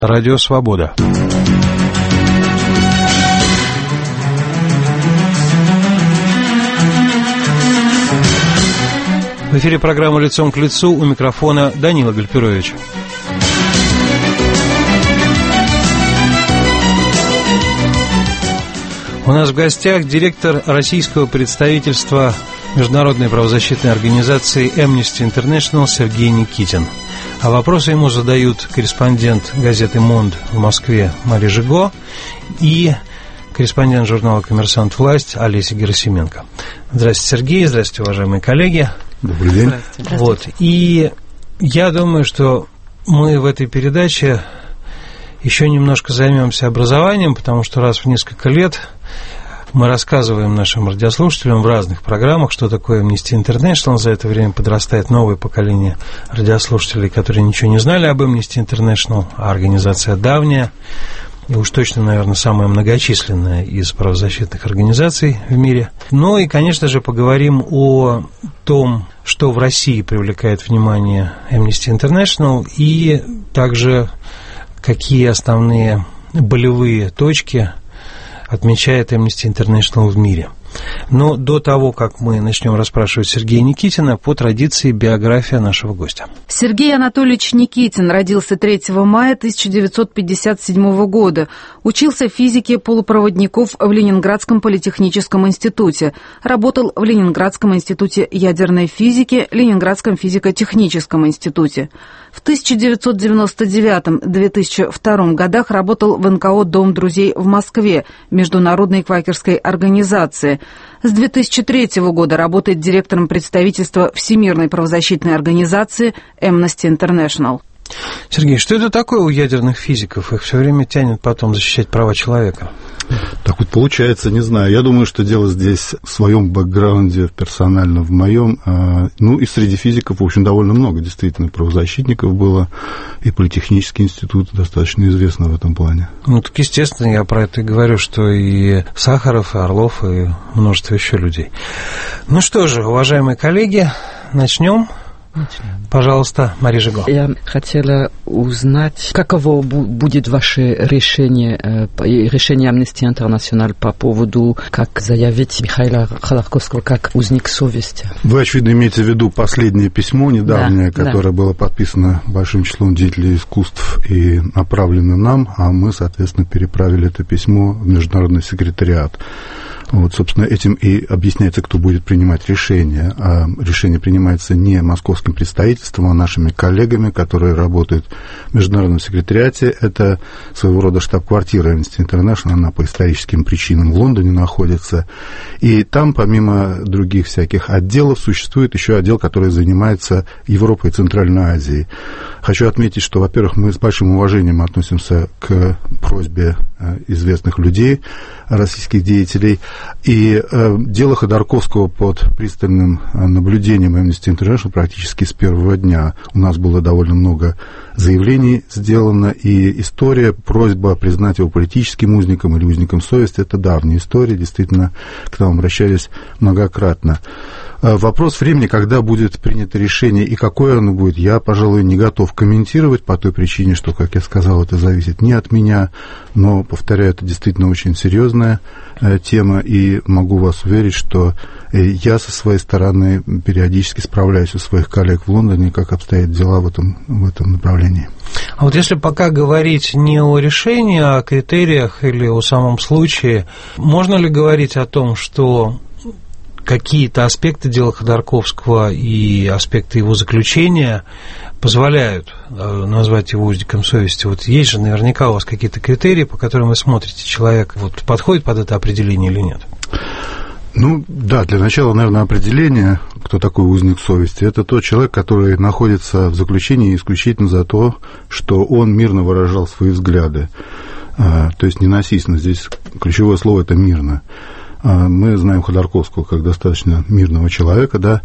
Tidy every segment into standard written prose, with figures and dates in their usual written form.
Радио «Свобода». В эфире программа «Лицом к лицу», у микрофона Данила Гальперович. У нас в гостях директор российского представительства международной правозащитной организации Amnesty International Сергей Никитин. А вопросы ему задают корреспондент газеты «Монд» в Москве Мария Жиго и корреспондент журнала «Коммерсант. Власть» Олеся Герасименко. Здравствуйте, Сергей, здравствуйте, уважаемые коллеги. Добрый день. Здравствуйте. Вот. И я думаю, что мы в этой передаче еще немножко займемся образованием, потому что раз в несколько лет мы рассказываем нашим радиослушателям в разных программах, что такое Amnesty International. За это время подрастает новое поколение радиослушателей, которые ничего не знали об Amnesty International, а организация давняя, и уж точно, наверное, самая многочисленная из правозащитных организаций в мире. Ну и, конечно же, поговорим о том, что в России привлекает внимание Amnesty International, и также какие основные болевые точки отмечает Amnesty International в мире. Но до того, как мы начнем расспрашивать Сергея Никитина, по традиции биография нашего гостя. Сергей Анатольевич Никитин родился 3 мая 1957 года. Учился физике полупроводников в Ленинградском политехническом институте. Работал в Ленинградском институте ядерной физики, Ленинградском физико-техническом институте. В 1999-2002 годах работал в НКО «Дом друзей» в Москве, международной квакерской организации. С 2003 года работает директором представительства Всемирной правозащитной организации Amnesty International. Сергей, что это такое у ядерных физиков? Их все время тянет потом защищать права человека. Так вот получается, не знаю. Я думаю, что дело здесь в своем бэкграунде, персонально в моем. Ну, и среди физиков, в общем, довольно много действительно правозащитников было. И Политехнический институт достаточно известный в этом плане. Ну, так, естественно, я про это и говорю, что и Сахаров, и Орлов, и множество еще людей. Ну что же, уважаемые коллеги, начнем. Пожалуйста, Мария Жиго. Я хотела узнать, каково будет ваше решение Amnesty International по поводу, как заявить Михаила Ходорковского как узник совести. Вы, очевидно, имеете в виду последнее письмо недавнее, да, которое было подписано большим числом деятелей искусств и направлено нам, а мы, соответственно, переправили это письмо в Международный секретариат. Вот, собственно, этим и объясняется, кто будет принимать решение. А решение принимается не московским представительством, а нашими коллегами, которые работают в Международном секретариате. Это своего рода штаб-квартира Amnesty International, она по историческим причинам в Лондоне находится. И там, помимо других всяких отделов, существует еще отдел, который занимается Европой и Центральной Азией. Хочу отметить, что, во-первых, мы с большим уважением относимся к просьбе известных людей, российских деятелей. И дело Ходорковского под пристальным наблюдением Amnesty International практически с первого дня. У нас было довольно много заявлений сделано, и история, просьба признать его политическим узником или узником совести, это давняя история, действительно, к нам обращались многократно. Вопрос времени, когда будет принято решение и какое оно будет, я, пожалуй, не готов комментировать по той причине, что, как я сказал, это зависит не от меня, но, повторяю, это действительно очень серьезная тема, и могу вас уверить, что я со своей стороны периодически справляюсь у своих коллег в Лондоне, как обстоят дела в этом направлении. А вот если пока говорить не о решении, а о критериях или о самом случае, можно ли говорить о том, что какие-то аспекты дела Ходорковского и аспекты его заключения позволяют назвать его узником совести? Вот есть же наверняка у вас какие-то критерии, по которым вы смотрите, человек вот подходит под это определение или нет? Ну, да, для начала, наверное, определение, кто такой узник совести, это тот человек, который находится в заключении исключительно за то, что он мирно выражал свои взгляды. То есть ненасильственно, здесь ключевое слово – это мирно. Мы знаем Ходорковского как достаточно мирного человека, да,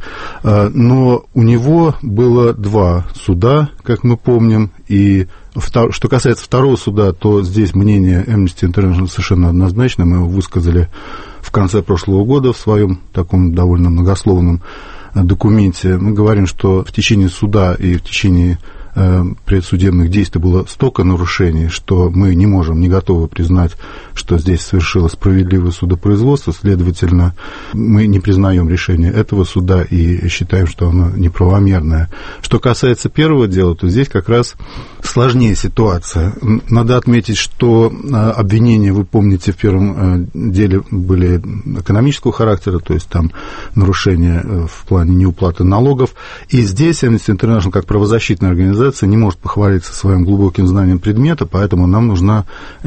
но у него было 2 суда, как мы помним, и что касается второго суда, то здесь мнение Amnesty International совершенно однозначно, мы его высказали в конце прошлого года в своем таком довольно многословном документе. Мы говорим, что в течение суда и в течение предсудебных действий было столько нарушений, что мы не готовы признать, что здесь совершилось справедливое судопроизводство, следовательно, мы не признаем решение этого суда и считаем, что оно неправомерное. Что касается первого дела, то здесь как раз сложнее ситуация. Надо отметить, что обвинения, вы помните, в первом деле были экономического характера, то есть там нарушения в плане неуплаты налогов, и здесь Amnesty International, как правозащитная организация, не может похвалиться своим глубоким знанием предмета, поэтому нам нужна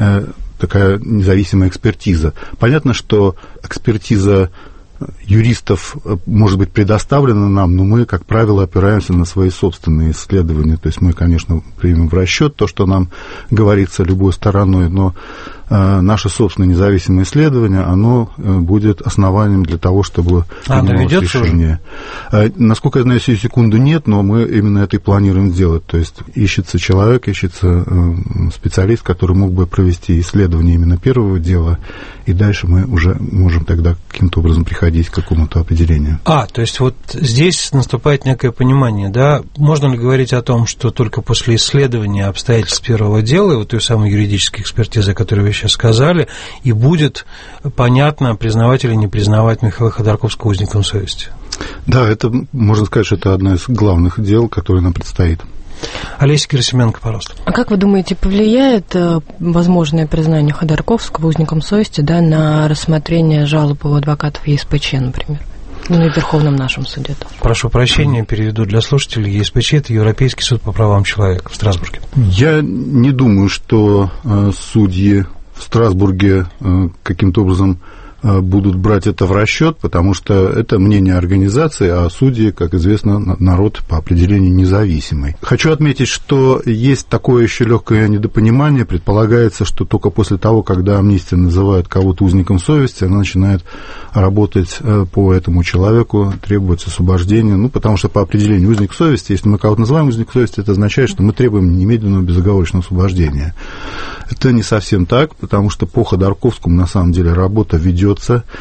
такая независимая экспертиза. Понятно, что экспертиза юристов может быть предоставлена нам, но мы, как правило, опираемся на свои собственные исследования. То есть мы, конечно, примем в расчет то, что нам говорится любой стороной, но наше собственное независимое исследование, оно будет основанием для того, чтобы принималось решение. Насколько я знаю, сию секунду нет, но мы именно это и планируем сделать. То есть ищется человек, ищется специалист, который мог бы провести исследование именно первого дела, и дальше мы уже можем тогда каким-то образом приходить к какому-то определению. То есть вот здесь наступает некое понимание, да? Можно ли говорить о том, что только после исследования обстоятельств первого дела, и вот той самой юридической экспертизы, которую вы сейчас сказали, и будет понятно, признавать или не признавать Михаила Ходорковского узником совести? Да, это, можно сказать, что это одно из главных дел, которое нам предстоит. Олеся Герасименко, пожалуйста. А как вы думаете, повлияет возможное признание Ходорковского узником совести, да, на рассмотрение жалоб у адвокатов ЕСПЧ, например? Ну, и в Верховном нашем суде тоже. Прошу прощения, переведу для слушателей. ЕСПЧ – это Европейский суд по правам человека в Страсбурге. Я не думаю, что судьи в Страсбурге каким-то образом будут брать это в расчет, потому что это мнение организации, а судьи, как известно, народ по определению независимый. Хочу отметить, что есть такое еще легкое недопонимание. Предполагается, что только после того, когда амнистия называет кого-то узником совести, она начинает работать по этому человеку, требовать освобождения. Ну, потому что по определению узник совести, если мы кого-то называем узник совести, это означает, что мы требуем немедленного безоговорочного освобождения. Это не совсем так, потому что по Ходорковскому на самом деле работа ведется,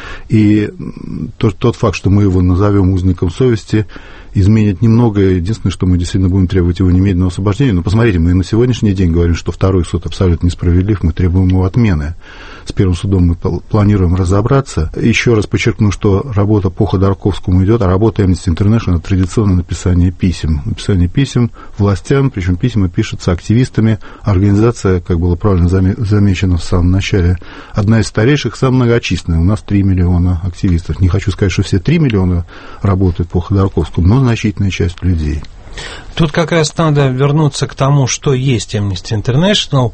и тот факт, что мы его назовем узником совести, изменит немного. Единственное, что мы действительно будем требовать его немедленного освобождения. Но посмотрите, мы на сегодняшний день говорим, что второй суд абсолютно несправедлив, мы требуем его отмены. С первым судом мы планируем разобраться. Еще раз подчеркну, что работа по Ходорковскому идет, а работа Amnesty International – традиционное написание писем. Написание писем властям, причем письма пишутся активистами. Организация, как было правильно замечено в самом начале, одна из старейших, самая многочисленная. У нас 3 миллиона активистов. Не хочу сказать, что все 3 миллиона работают по Ходорковскому, но значительная часть людей. Тут как раз надо вернуться к тому, что есть Amnesty International.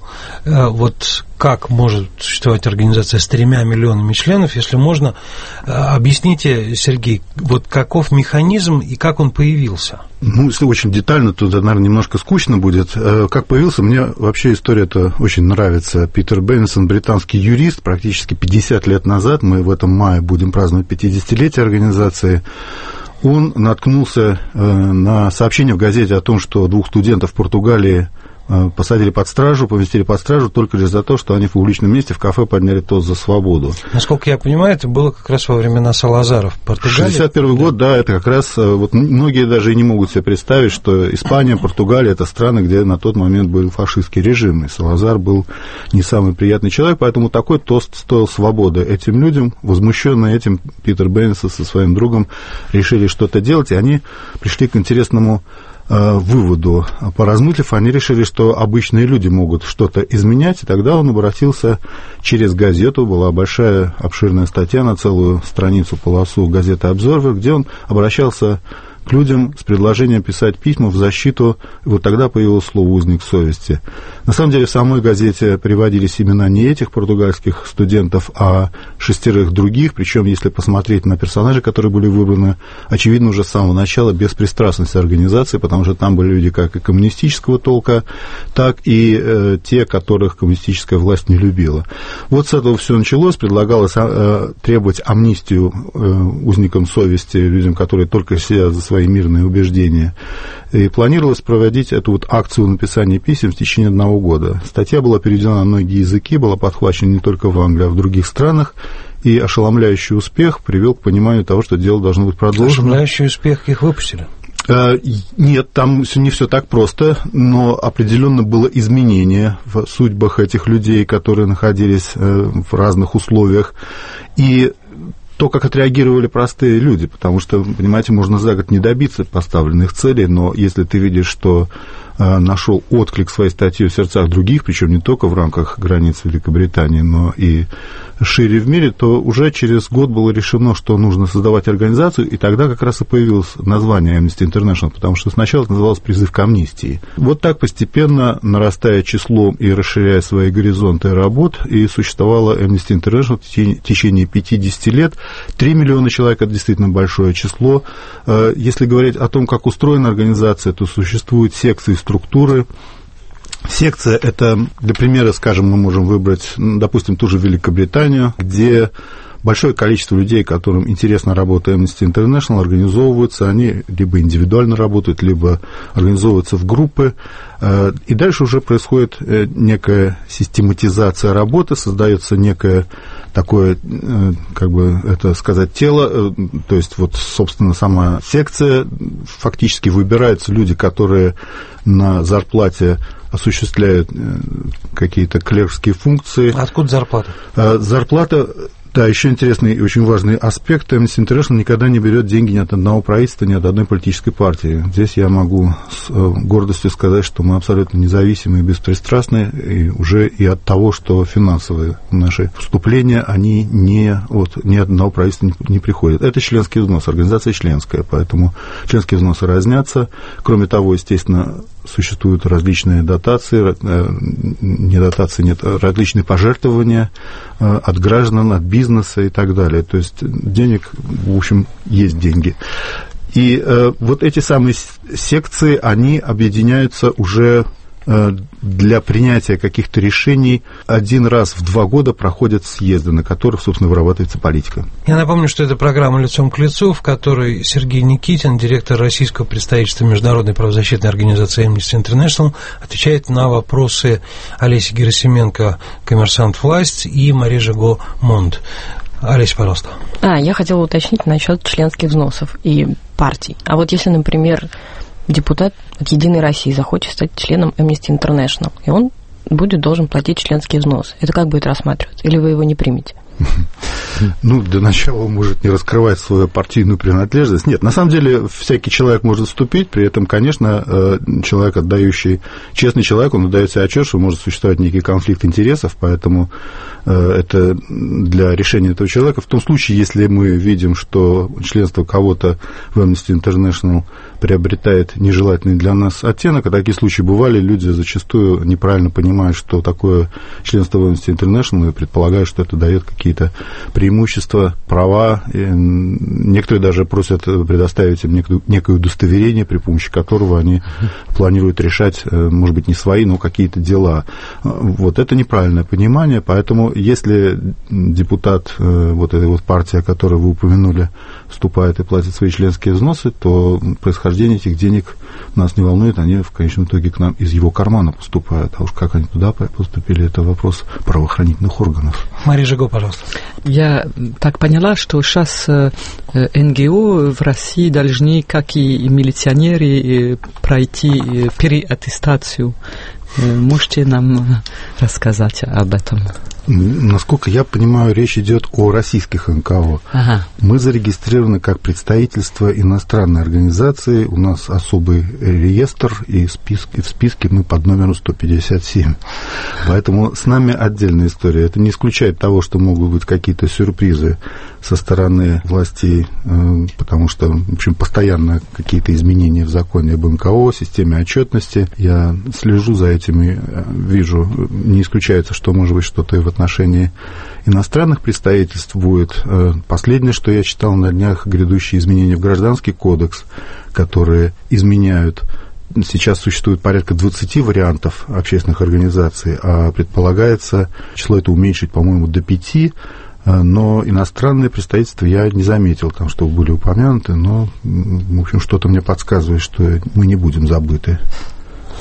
Вот как может существовать организация с 3 миллионами членов, если можно, объясните, Сергей, вот каков механизм и как он появился? Ну, если очень детально, то, наверное, немножко скучно будет. Как появился, мне вообще история-то очень нравится. Питер Беннисон, британский юрист, практически 50 лет назад, мы в этом мае будем праздновать 50-летие организации, он наткнулся на сообщение в газете о том, что 2 студентов в Португалии посадили под стражу, поместили под стражу только лишь за то, что они в публичном месте в кафе подняли тост за свободу. Насколько я понимаю, это было как раз во времена Салазара в Португалии. 61 год, да, это как раз, вот многие даже и не могут себе представить, что Испания, Португалия – это страны, где на тот момент был фашистский режим, и Салазар был не самый приятный человек, поэтому такой тост стоил свободы этим людям. Возмущенные этим, Питер Беннисон со своим другом решили что-то делать, и они пришли к интересному выводу. Поразмыслив, они решили, что обычные люди могут что-то изменять, и тогда он обратился через газету, была большая обширная статья на целую страницу, полосу газеты «Обзорвер», где он обращался к людям с предложением писать письма в защиту, и вот тогда появилось слово «узник совести». На самом деле в самой газете приводились имена не этих португальских студентов, а 6 других, причем если посмотреть на персонажей, которые были выбраны, очевидно уже с самого начала беспристрастность организации, потому что там были люди как и коммунистического толка, так и те, которых коммунистическая власть не любила. Вот с этого все началось, предлагалось требовать амнистию узникам совести, людям, которые только сидят за свои мирные убеждения. И планировалось проводить эту вот акцию написания писем в течение 1 года. Статья была переведена на многие языки, была подхвачена не только в Англии, а в других странах, и ошеломляющий успех привел к пониманию того, что дело должно быть продолжено. Ошеломляющий успех, их выпустили? Нет, там не все так просто, но определенно было изменение в судьбах этих людей, которые находились в разных условиях. И то, как отреагировали простые люди, потому что, понимаете, можно за год не добиться поставленных целей, но если ты видишь, что нашел отклик своей статьи в сердцах других, причем не только в рамках границ Великобритании, но и шире в мире, то уже через год было решено, что нужно создавать организацию, и тогда как раз и появилось название Amnesty International, потому что сначала это называлось «Призыв к амнистии». Вот так постепенно, нарастая числом и расширяя свои горизонты работ, и существовала Amnesty International в течение 50 лет. 3 миллиона человек – это действительно большое число. Если говорить о том, как устроена организация, то существуют секции, структуры. Секция – это, для примера, скажем, мы можем выбрать, допустим, ту же Великобританию, где большое количество людей, которым интересна работа Amnesty International, организовываются, они либо индивидуально работают, либо организовываются в группы, и дальше уже происходит некая систематизация работы, создается некое такое, как бы это сказать, тело, то есть вот, собственно, сама секция, фактически выбираются люди, которые на зарплате осуществляют какие-то клеркские функции. Откуда зарплата? Зарплата, да, еще интересный и очень важный аспект. Amnesty International никогда не берет деньги ни от одного правительства, ни от одной политической партии. Здесь я могу с гордостью сказать, что мы абсолютно независимы и беспристрастны, и уже и от того, что финансовые наши вступления, они ни от одного правительства не приходят. Это членский взнос, организация членская, поэтому членские взносы разнятся. Кроме того, естественно, существуют различные дотации, не дотации, нет, различные пожертвования от граждан, от бизнеса и так далее. То есть денег, в общем, есть деньги. И вот эти самые секции, они объединяются уже для принятия каких-то решений. Один раз в 2 года проходят съезды, на которых, собственно, вырабатывается политика. Я напомню, что это программа «Лицом к лицу», в которой Сергей Никитин, директор российского представительства Международной правозащитной организации Amnesty International, отвечает на вопросы Олеси Герасименко, коммерсант «Власть», и Мари Жиго Монд. Олеся, пожалуйста. Я хотела уточнить насчет членских взносов и партий. А вот если, например, депутат от «Единой России» захочет стать членом Amnesty International, и он должен платить членский взнос. Это как будет рассматриваться? Или вы его не примете? Ну, для начала он может не раскрывать свою партийную принадлежность. Нет, на самом деле, всякий человек может вступить, при этом, конечно, человек, отдающий, честный человек, он отдает себе отчет, что может существовать некий конфликт интересов, поэтому это для решения этого человека. В том случае, если мы видим, что членство кого-то в Amnesty International приобретает нежелательный для нас оттенок, а такие случаи бывали, люди зачастую неправильно понимают, что такое членство в Amnesty International, и предполагают, что это дает какие-то преимущества, права. И некоторые даже просят предоставить им некое удостоверение, при помощи которого они планируют решать, может быть, не свои, но какие-то дела. Вот это неправильное понимание, поэтому если депутат, вот эта вот партия, которую вы упомянули, вступает и платит свои членские взносы, то происхождение этих денег нас не волнует, они в конечном итоге к нам из его кармана поступают. А уж как они туда поступили, это вопрос правоохранительных органов. Мария Жиго, пожалуйста. Я так поняла, что сейчас НГО в России должны, как и милиционеры, пройти переаттестацию. Можете нам рассказать об этом? Насколько я понимаю, речь идет о российских НКО. Ага. Мы зарегистрированы как представительство иностранной организации, у нас особый реестр, и в списке мы под номером 157. Поэтому с нами отдельная история. Это не исключает того, что могут быть какие-то сюрпризы со стороны властей, потому что, в общем, постоянно какие-то изменения в законе об НКО, системе отчетности. Я слежу за этими, вижу, не исключается, что может быть что-то и в отношении иностранных представительств будет. Последнее, что я читал на днях, грядущие изменения в Гражданский кодекс, которые изменяют. Сейчас существует порядка 20 вариантов общественных организаций, а предполагается число это уменьшить, по-моему, до 5, но иностранные представительства я не заметил, там, что были упомянуты, но, в общем, что-то мне подсказывает, что мы не будем забыты.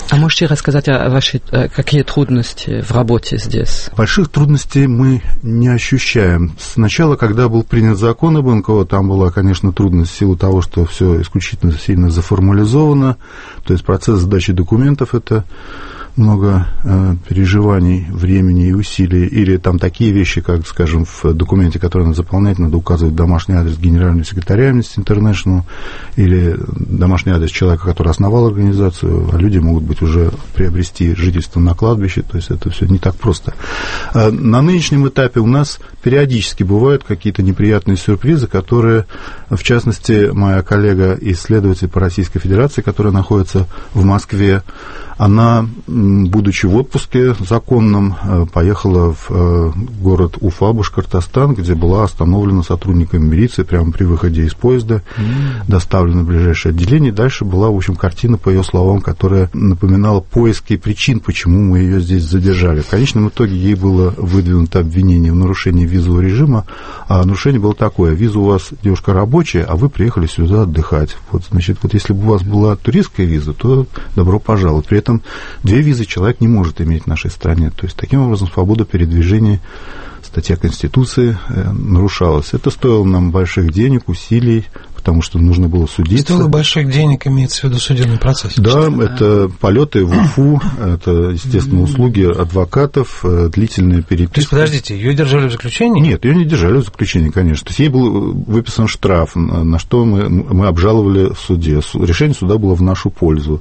А можете рассказать о вашей, какие трудности в работе здесь? Больших трудностей мы не ощущаем. Сначала, когда был принят закон об НКО, там была, конечно, трудность в силу того, что все исключительно сильно заформализовано, то есть процесс сдачи документов – это много переживаний, времени и усилий, или там такие вещи, как, скажем, в документе, который надо заполнять, надо указывать домашний адрес генерального секретаря Amnesty International или домашний адрес человека, который основал организацию, а люди могут быть уже приобрести жительство на кладбище, то есть это все не так просто. На нынешнем этапе у нас периодически бывают какие-то неприятные сюрпризы, которые, в частности, моя коллега-исследователь по Российской Федерации, которая находится в Москве, она, будучи в отпуске законном, поехала в город Уфа, Башкортостан, где была остановлена сотрудниками милиции прямо при выходе из поезда, доставлена в ближайшее отделение. Дальше была, в общем, картина, по ее словам, которая напоминала поиски причин, почему мы ее здесь задержали. В конечном итоге ей было выдвинуто обвинение в нарушении визового режима, а нарушение было такое: виза у вас, девушка, рабочая, а вы приехали сюда отдыхать. Вот, значит, вот если бы у вас была туристская виза, то добро пожаловать. При этом 2 визы человек не может иметь в нашей стране. То есть, таким образом, свобода передвижения, статья Конституции, нарушалась. Это стоило нам больших денег, усилий, потому что нужно было судиться. Стоило больших денег, имеется в виду судебный процесс. Да, это полеты в Уфу, это, естественно, услуги адвокатов, длительные переписки. То есть, подождите, ее держали в заключении? Нет, ее не держали в заключении, конечно. То есть, ей был выписан штраф, на что мы обжаловали в суде. Решение суда было в нашу пользу.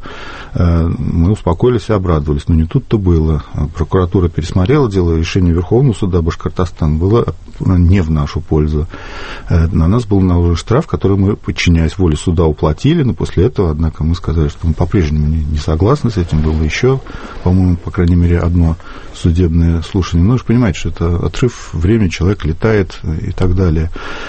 Мы успокоились и обрадовались, но не тут-то было. Прокуратура пересмотрела дело, решение Верховного суда Башкортостана было не в нашу пользу. На нас был наложен штраф, который мы, подчиняясь воле суда, уплатили, но после этого, однако, мы сказали, что мы по-прежнему не согласны с этим. Было еще, по-моему, по крайней мере, одно судебное слушание. Ну, вы же понимаете, что это отрыв времени, человек летает и так далее.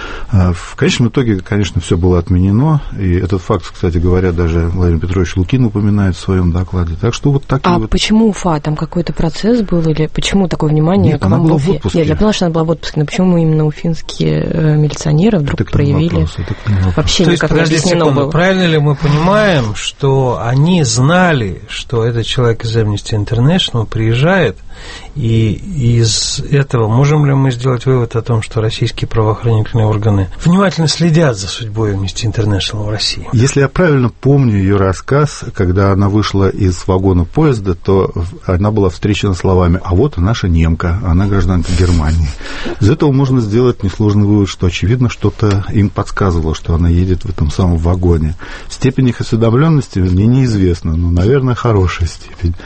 В конечном итоге, конечно, все было отменено, и этот факт, кстати говоря, даже Владимир Петрович Лукин упоминает в своем докладе. Так что вот такие вот... почему Уфа? Там какой-то процесс был, или почему такое внимание Нет, к вам она была в Уфе? в отпуске. Нет, я поняла, что она была в отпуске, но почему именно уфимские милиционеры вдруг это проявили? Вообще то есть, никак не объяснено было. Правильно ли мы понимаем, что они знали, что этот человек из Amnesty International приезжает, и из этого можем ли мы сделать вывод о том, что российские правоохранительные органы внимательно следят за судьбой Amnesty International в России? Если я правильно помню ее рассказ, когда она вышла из вагона поезда, то она была встречена словами: «А вот наша немка, она гражданка Германии». Из этого можно сделать несложный вывод, что, очевидно, что-то им подсказывало, что она едет в этом самом вагоне. Степень их осведомленности мне неизвестна, но, наверное, хорошая степень.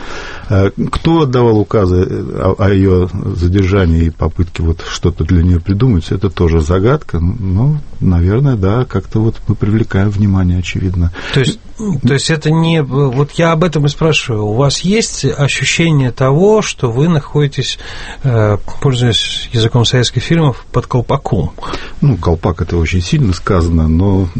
Кто отдавал указы о ее задержании и попытке вот что-то для нее придумать, это тоже загадка. Ну, наверное, да, как-то вот мы привлекаем внимание, очевидно. То есть это не... Вот я об этом и спрашиваю. У вас есть ощущение того, что вы находитесь, пользуясь языком советских фильмов, под колпаком? Ну, колпак — это очень сильно сказано, но...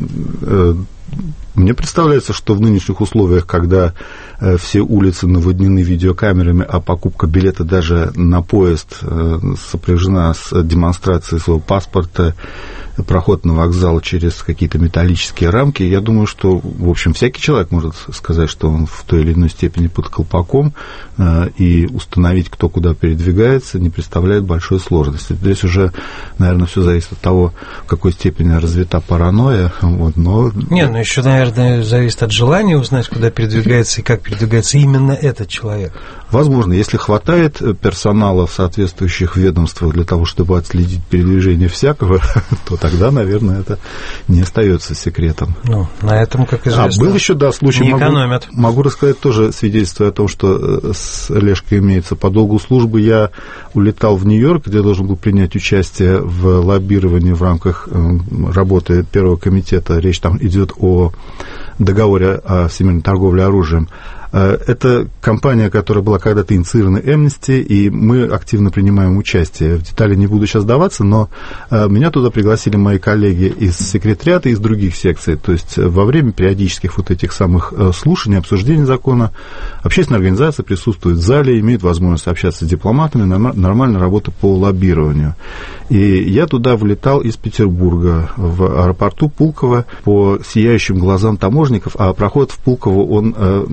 Мне представляется, что в нынешних условиях, когда все улицы наводнены видеокамерами, а покупка билета даже на поезд сопряжена с демонстрацией своего паспорта, проход на вокзал через какие-то металлические рамки, я думаю, что, в общем, всякий человек может сказать, что он в той или иной степени под колпаком, и установить, кто куда передвигается, не представляет большой сложности. Здесь уже, наверное, все зависит от того, в какой степени развита паранойя. Вот, но... Нет, ну еще, наверное, зависит от желания узнать, куда передвигается и как передвигается именно этот человек. Возможно, если хватает персонала в соответствующих ведомствах для того, чтобы отследить передвижение всякого, то тогда, наверное, это не остается секретом. Ну, на этом, как известно, был еще, да, случай, не экономят. Могу рассказать тоже свидетельство о том, что с Лешкой имеется. По долгу службы я улетал в Нью-Йорк, где должен был принять участие в лоббировании в рамках работы Первого комитета. Речь там идет о договоре о всемирной торговле оружием. Это компания, которая была когда-то инициирована Amnesty, и мы активно принимаем участие. В детали не буду сейчас даваться, но меня туда пригласили мои коллеги из секретариата и из других секций. То есть во время периодических вот этих самых слушаний, обсуждений закона, общественная организация присутствует в зале, имеет возможность общаться с дипломатами, нормальная работа по лоббированию. И я туда вылетал из Петербурга в аэропорту Пулково по сияющим глазам таможенников, а проход в Пулково, он с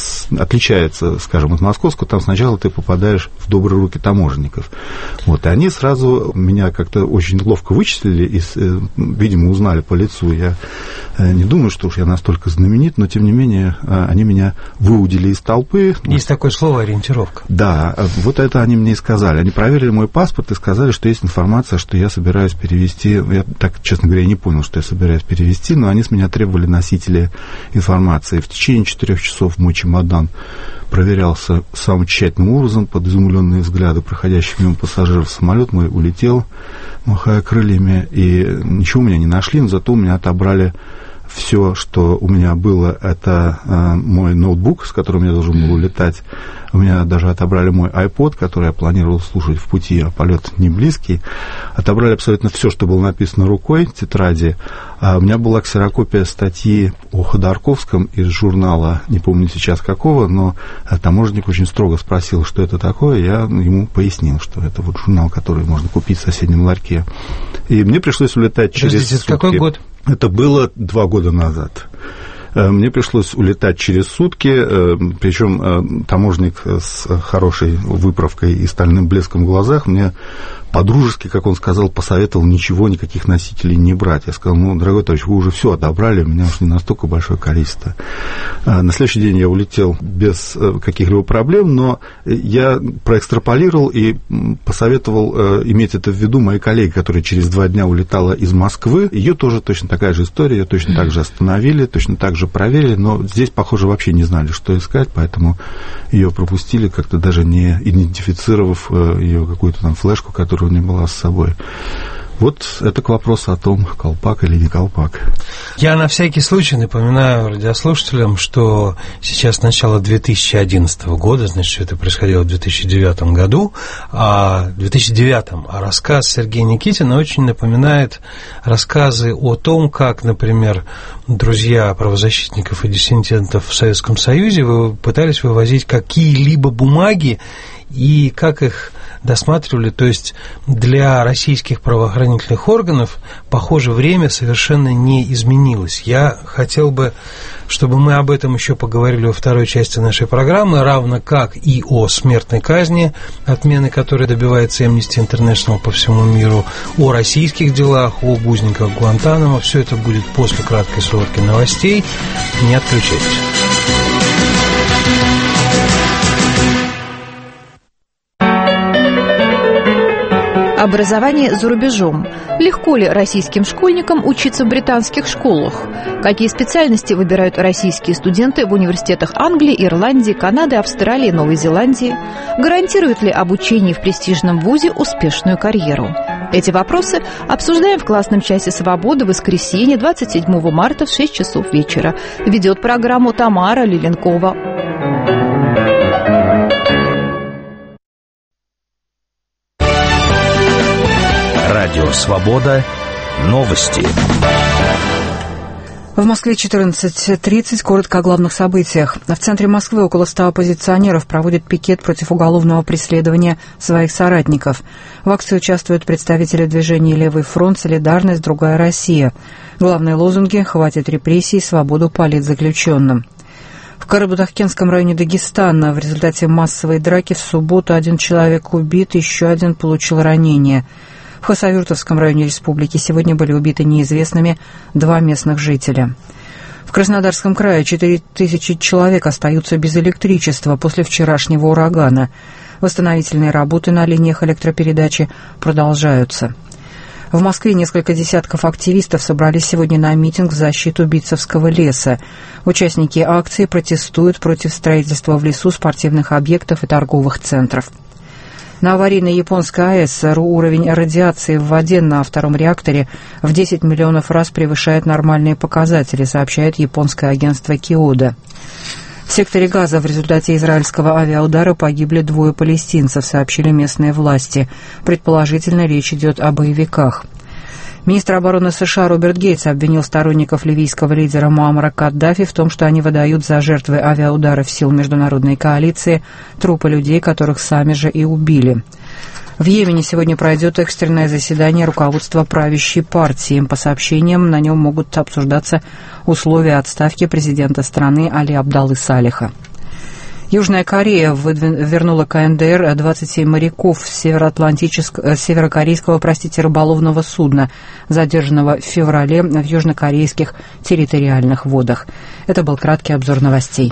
отличается, скажем, от московского. Там сначала ты попадаешь в добрые руки таможенников. Вот, и они сразу меня как-то очень ловко вычислили и, видимо, узнали по лицу. Я не думаю, что уж я настолько знаменит, но, тем не менее, они меня выудили из толпы. Есть такое слово «ориентировка». Да, вот это они мне и сказали. Они проверили мой паспорт и сказали, что есть информация, что я собираюсь перевести. Я так, честно говоря, не понял, что я собираюсь перевести, но они с меня требовали носители информации. В течение 4 часов мой чемодан проверялся самым тщательным образом под изумленные взгляды проходящих мимо пассажиров. Самолет мой улетел, махая крыльями, и ничего у меня не нашли, но зато у меня отобрали все, что у меня было. Это мой ноутбук, с которым я должен был улетать. У меня даже отобрали мой iPod, который я планировал слушать в пути, а полет не близкий. Отобрали абсолютно все, что было написано рукой, тетради. А у меня была ксерокопия статьи о Ходорковском из журнала, не помню сейчас какого, но таможенник очень строго спросил, что это такое. Я ему пояснил, что это вот журнал, который можно купить в соседнем ларьке. И мне пришлось улетать через сутки. Какой год? Это было 2 года назад. Мне пришлось улетать через сутки, причем таможник с хорошей выправкой и стальным блеском в глазах мне по-дружески, как он сказал, посоветовал ничего, никаких носителей не брать. Я сказал, дорогой товарищ, вы уже все отобрали, у меня уж не настолько большое количество. На следующий день я улетел без каких-либо проблем, но я проэкстраполировал и посоветовал иметь это в виду моей коллеге, которая через 2 дня улетала из Москвы. Ее тоже точно такая же история, ее точно так же остановили, точно так же проверили, но здесь, похоже, вообще не знали, что искать, поэтому ее пропустили, как-то даже не идентифицировав ее какую-то там флешку, которая у нее была с собой. Вот это к вопросу о том, колпак или не колпак. Я на всякий случай напоминаю радиослушателям, что сейчас начало 2011 года, значит, что это происходило в 2009 году, а рассказ Сергея Никитина очень напоминает рассказы о том, как, например, друзья правозащитников и диссидентов в Советском Союзе пытались вывозить какие-либо бумаги и как их досматривали. То есть для российских правоохранительных органов, похоже, время совершенно не изменилось. Я хотел бы, чтобы мы об этом еще поговорили во второй части нашей программы, равно как и о смертной казни, отмены которой добивается Amnesty International по всему миру, о российских делах, об узниках Гуантанамо. Все это будет после краткой сводки новостей. Не отключайтесь. Образование за рубежом. Легко ли российским школьникам учиться в британских школах? Какие специальности выбирают российские студенты в университетах Англии, Ирландии, Канады, Австралии, Новой Зеландии? Гарантирует ли обучение в престижном вузе успешную карьеру? Эти вопросы обсуждаем в классном часе «Свободы» в воскресенье 27 марта в 6 часов вечера. Ведет программу Тамара Лиленкова. Радио «Свобода». Новости. В Москве 14:30. Коротко о главных событиях. В центре Москвы около 100 оппозиционеров проводят пикет против уголовного преследования своих соратников. В акции участвуют представители движений «Левый фронт», «Солидарность», «Другая Россия». Главные лозунги «Хватит репрессий», «Свободу политзаключенным». В Карабудакенском районе Дагестана в результате массовой драки в субботу 1 человек убит, еще 1 получил ранение. В Хасавюртовском районе республики сегодня были убиты неизвестными 2 местных жителя. В Краснодарском крае 4000 человек остаются без электричества после вчерашнего урагана. Восстановительные работы на линиях электропередачи продолжаются. В Москве несколько десятков активистов собрались сегодня на митинг в защиту Битцевского леса. Участники акции протестуют против строительства в лесу спортивных объектов и торговых центров. На аварийной японской АЭС уровень радиации в воде на 2-м реакторе в 10 миллионов раз превышает нормальные показатели, сообщает японское агентство Киода. В секторе Газа в результате израильского авиаудара погибли 2 палестинцев, сообщили местные власти. Предположительно, речь идет о боевиках. Министр обороны США Роберт Гейтс обвинил сторонников ливийского лидера Муаммара Каддафи в том, что они выдают за жертвы авиаударов сил международной коалиции трупы людей, которых сами же и убили. В Йемене сегодня пройдет экстренное заседание руководства правящей партии. По сообщениям, на нем могут обсуждаться условия отставки президента страны Али Абдаллы Салиха. Южная Корея вернула КНДР 27 моряков северокорейского, рыболовного судна, задержанного в феврале в южнокорейских территориальных водах. Это был краткий обзор новостей.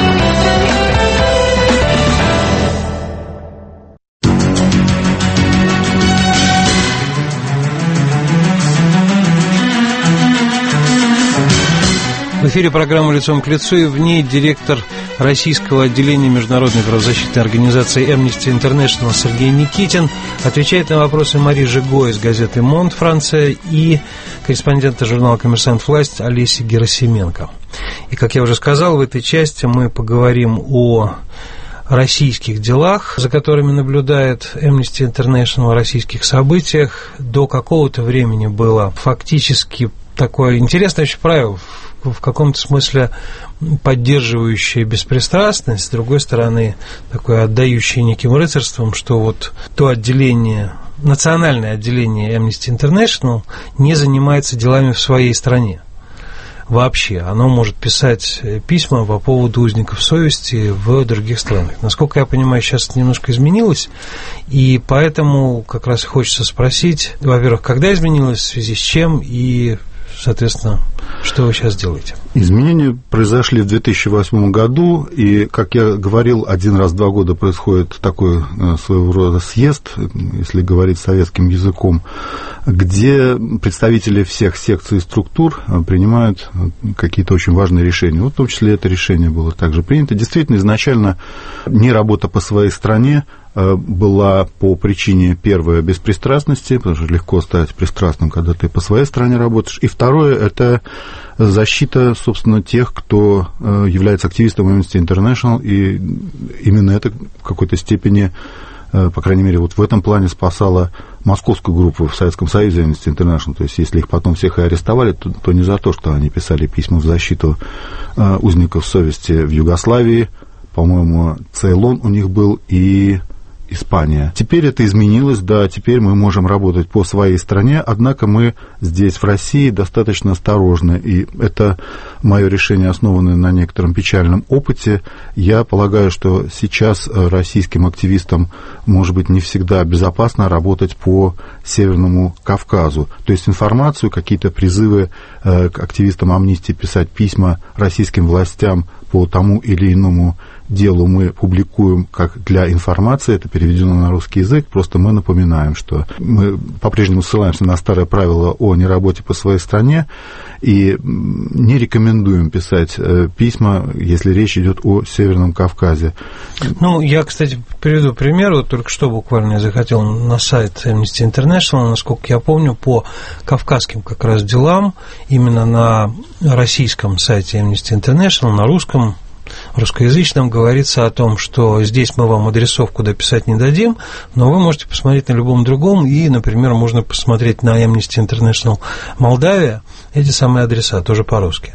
В эфире программа «Лицом к лицу», и в ней директор российского отделения международной правозащитной организации Amnesty International Сергей Никитин отвечает на вопросы Мари Жиго из газеты «Монт», Франция, и корреспондента журнала «Коммерсант. Власть» Олеси Герасименко. И, как я уже сказал, в этой части мы поговорим о российских делах, за которыми наблюдает Amnesty International, о российских событиях. До какого-то времени было фактически такое интересное очень правило, в каком-то смысле поддерживающее беспристрастность, с другой стороны, такое отдающее неким рыцарством, что вот то отделение, национальное отделение Amnesty International не занимается делами в своей стране. Вообще, оно может писать письма по поводу узников совести в других странах. Насколько я понимаю, сейчас это немножко изменилось, и поэтому как раз хочется спросить, во-первых, когда изменилось, в связи с чем, и, соответственно, что вы сейчас делаете? Изменения произошли в 2008 году, и, как я говорил, один раз в 2 года происходит такой своего рода съезд, если говорить советским языком, где представители всех секций и структур принимают какие-то очень важные решения. Вот в том числе это решение было также принято. Действительно, изначально не работа по своей стране была по причине, первое, беспристрастности, потому что легко стать пристрастным, когда ты по своей стране работаешь, и второе, это защита, собственно, тех, кто является активистом Amnesty International, и именно это в какой-то степени, по крайней мере, вот в этом плане спасало московскую группу в Советском Союзе Amnesty International. То есть, если их потом всех и арестовали, то не за то, что они писали письма в защиту узников совести в Югославии, по-моему, Цейлон у них был, и Испания. Теперь это изменилось, да, теперь мы можем работать по своей стране, однако мы здесь, в России, достаточно осторожны, и это мое решение, основанное на некотором печальном опыте. Я полагаю, что сейчас российским активистам, может быть, не всегда безопасно работать по Северному Кавказу. То есть информацию, какие-то призывы к активистам амнистии писать письма российским властям по тому или иному делу мы публикуем как для информации, это переведено на русский язык, просто мы напоминаем, что мы по-прежнему ссылаемся на старое правило о неработе по своей стране и не рекомендуем писать письма, если речь идет о Северном Кавказе. Ну, я, кстати, приведу пример, вот только что буквально я захотел на сайт Amnesty International, насколько я помню, по кавказским как раз делам, именно на российском сайте Amnesty International, на русскоязычном говорится о том, что здесь мы вам адресов куда писать не дадим, но вы можете посмотреть на любом другом, и, например, можно посмотреть на Amnesty International Молдавия, эти самые адреса, тоже по-русски.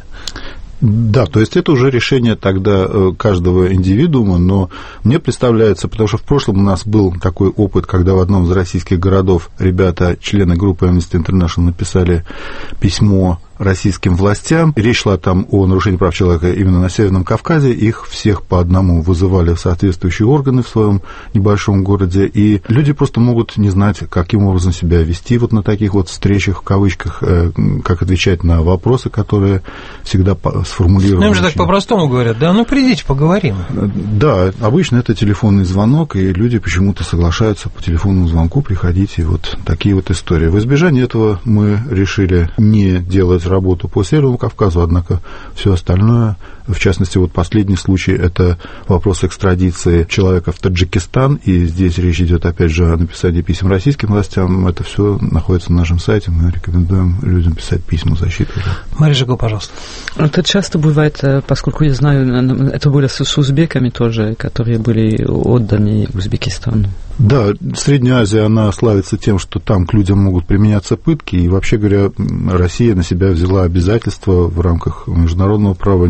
Да, то есть это уже решение тогда каждого индивидуума, но мне представляется, потому что в прошлом у нас был такой опыт, когда в одном из российских городов ребята, члены группы Amnesty International, написали письмо российским властям. Речь шла там о нарушении прав человека именно на Северном Кавказе. Их всех по одному вызывали в соответствующие органы в своем небольшом городе, и люди просто могут не знать, каким образом себя вести вот на таких вот встречах, в кавычках, как отвечать на вопросы, которые всегда сформулированы. Ну, им же так по-простому говорят, да, ну, придите, поговорим. Да, обычно это телефонный звонок, и люди почему-то соглашаются по телефонному звонку приходить, и вот такие вот истории. В избежание этого мы решили не делать работу по Северному Кавказу, однако все остальное, в частности, вот последний случай, это вопрос экстрадиции человека в Таджикистан, и здесь речь идет, опять же, о написании писем российским властям, это все находится на нашем сайте, мы рекомендуем людям писать письма в защиту. Мария Жиго, пожалуйста. Это часто бывает, поскольку я знаю, это было с узбеками тоже, которые были отданы Узбекистану. Да, Средняя Азия, она славится тем, что там к людям могут применяться пытки, и вообще говоря, Россия на себя взяла обязательство в рамках международного права не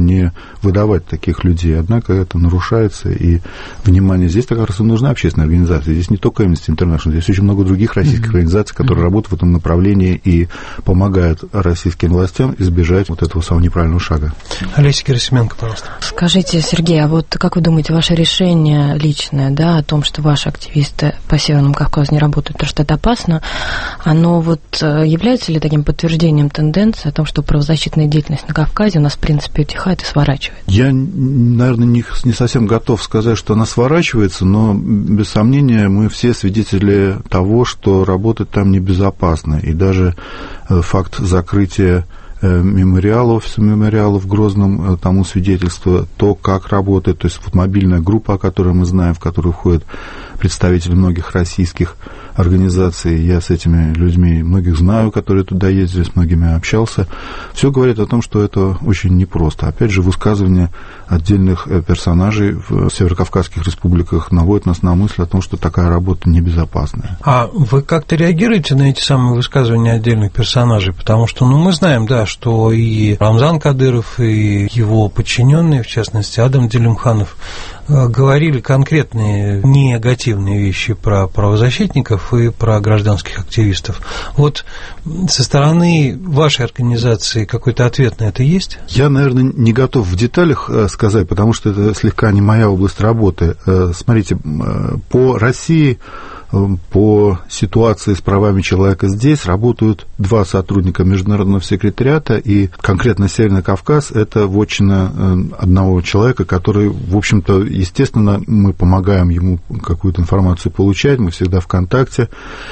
выдавать таких людей. Однако это нарушается, и внимание здесь как раз и нужна общественная организация. Здесь не только Amnesty International, здесь очень много других российских организаций, которые работают в этом направлении и помогают российским властям избежать вот этого самого неправильного шага. Олеся Герасименко, пожалуйста. Скажите, Сергей, а вот как вы думаете, ваше решение личное, да, о том, что ваши активисты по Северному Кавказу не работают, потому что это опасно, оно вот является ли таким подтверждением тенденции о том, что правозащитная деятельность на Кавказе у нас, в принципе, утихает и сворачивает? Я, наверное, не совсем готов сказать, что она сворачивается, но, без сомнения, мы все свидетели того, что работать там небезопасно. И даже факт закрытия мемориала, офиса мемориала в Грозном тому свидетельство, то, как работает, то есть вот мобильная группа, о которой мы знаем, в которую входят представители многих российских организаций, я с этими людьми многих знаю, которые туда ездили, с многими общался, все говорит о том, что это очень непросто. Опять же, высказывания отдельных персонажей в северокавказских республиках наводят нас на мысль о том, что такая работа небезопасная. А вы как-то реагируете на эти самые высказывания отдельных персонажей? Потому что, мы знаем, да, что и Рамзан Кадыров, и его подчиненные, в частности, Адам Делимханов, говорили конкретные негативные вещи про правозащитников и про гражданских активистов. Вот со стороны вашей организации какой-то ответ на это есть? Я, наверное, не готов в деталях сказать, потому что это слегка не моя область работы. Смотрите, по России, по ситуации с правами человека здесь работают 2 сотрудника Международного секретариата, и конкретно Северный Кавказ – это вотчина одного человека, который, в общем-то, естественно, мы помогаем ему какую-то информацию получать, мы всегда в контакте,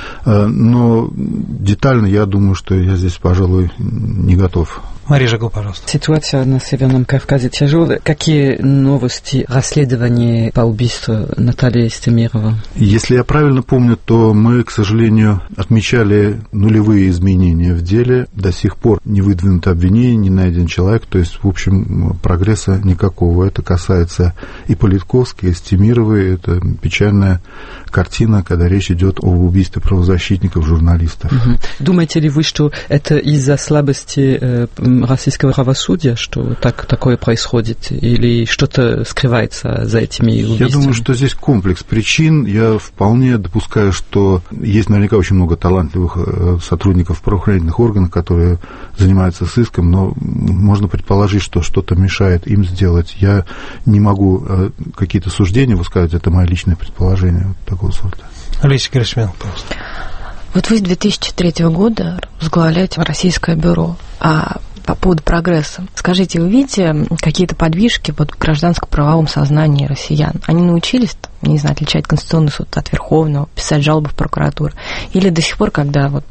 но детально я думаю, что я здесь, пожалуй, не готов. Мария Жигул, пожалуйста. Ситуация на Северном Кавказе тяжелая. Какие новости расследования по убийству Натальи Истемирова? Если я правильно помню, то мы, к сожалению, отмечали нулевые изменения в деле. До сих пор не выдвинуто обвинение, не найден человек. То есть, в общем, прогресса никакого. Это касается и Политковской, и Истемировой. Это печальная картина, когда речь идет об убийстве правозащитников, журналистов. Думаете ли вы, что это из-за слабости российского правосудия, что такое происходит, или что-то скрывается за этими убийствами? Я думаю, что здесь комплекс причин. Я вполне допускаю, что есть наверняка очень много талантливых сотрудников правоохранительных органов, которые занимаются сыском, но можно предположить, что что-то мешает им сделать. Я не могу какие-то суждения высказывать, это мое личное предположение вот такого сорта. Олеся Герасименко, пожалуйста. Вот вы с 2003 года возглавляете Российское бюро. А по поводу прогресса. Скажите, вы видите какие-то подвижки в гражданско-правовом сознании россиян? Они научились, не знаю, отличать Конституционный суд от Верховного, писать жалобы в прокуратуру? Или до сих пор, когда вот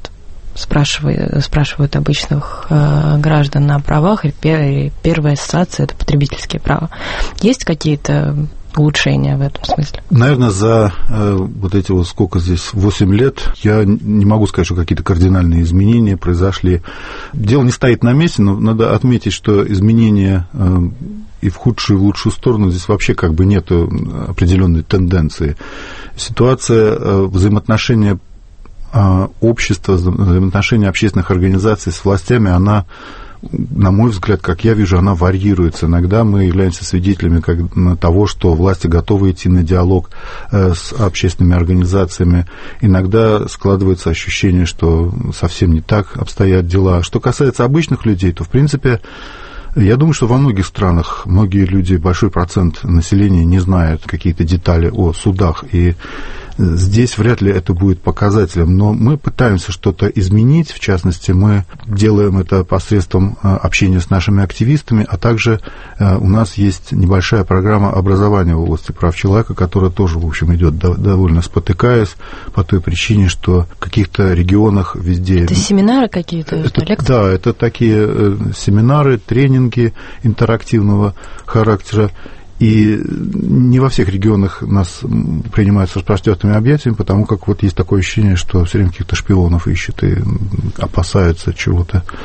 спрашивают обычных граждан о правах, и первая ассоциация – это потребительские права. Есть какие-то улучшения в этом смысле? Наверное, за вот эти вот сколько здесь, 8 лет, я не могу сказать, что какие-то кардинальные изменения произошли. Дело не стоит на месте, но надо отметить, что изменения и в худшую, и в лучшую сторону здесь вообще как бы нет определенной тенденции. Ситуация взаимоотношения общества, взаимоотношения общественных организаций с властями, она, на мой взгляд, как я вижу, она варьируется. Иногда мы являемся свидетелями того, что власти готовы идти на диалог с общественными организациями. Иногда складывается ощущение, что совсем не так обстоят дела. Что касается обычных людей, то, в принципе, я думаю, что во многих странах многие люди, большой процент населения не знают какие-то детали о судах, и здесь вряд ли это будет показателем, но мы пытаемся что-то изменить, в частности, мы делаем это посредством общения с нашими активистами, а также у нас есть небольшая программа образования в области прав человека, которая тоже, в общем, идет довольно спотыкаясь по той причине, что в каких-то регионах везде... Это семинары какие-то? Лекции? Да, это такие семинары, тренинги интерактивного характера. И не во всех регионах нас принимают с распростертыми объятиями, потому как вот есть такое ощущение, что все время каких-то шпионов ищут и опасаются чего-то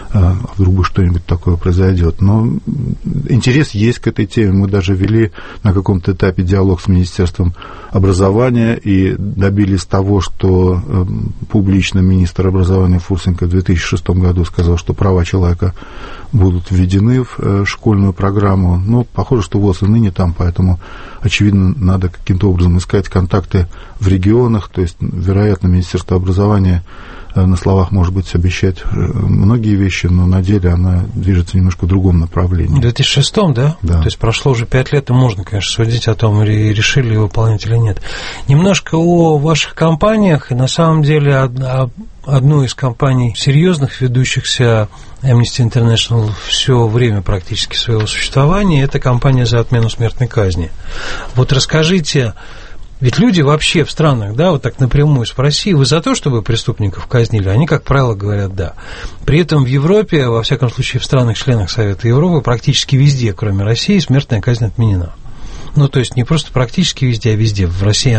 вдруг бы что-нибудь такое произойдет. Но интерес есть к этой теме. Мы даже вели на каком-то этапе диалог с Министерством образования и добились того, что публично министр образования Фурсенко в 2006 году сказал, что права человека будут введены в школьную программу. Но похоже, что ВОЗ и ныне там, поэтому, очевидно, надо каким-то образом искать контакты в регионах. То есть, вероятно, Министерство образования на словах, может быть, обещать многие вещи, но на деле она движется немножко в другом направлении. В 2006-м, да? Да. То есть прошло уже 5 лет, и можно, конечно, судить о том, решили выполнять или нет. Немножко о ваших компаниях, и на самом деле одну из компаний серьезных, ведущихся Amnesty International все время практически своего существования, это компания за отмену смертной казни. Вот расскажите... Ведь люди вообще в странах, да, вот так напрямую спроси, вы за то, чтобы преступников казнили? Они, как правило, говорят «да». При этом в Европе, во всяком случае в странах-членах Совета Европы, практически везде, кроме России, смертная казнь отменена. Ну, то есть не просто практически везде, а везде. В России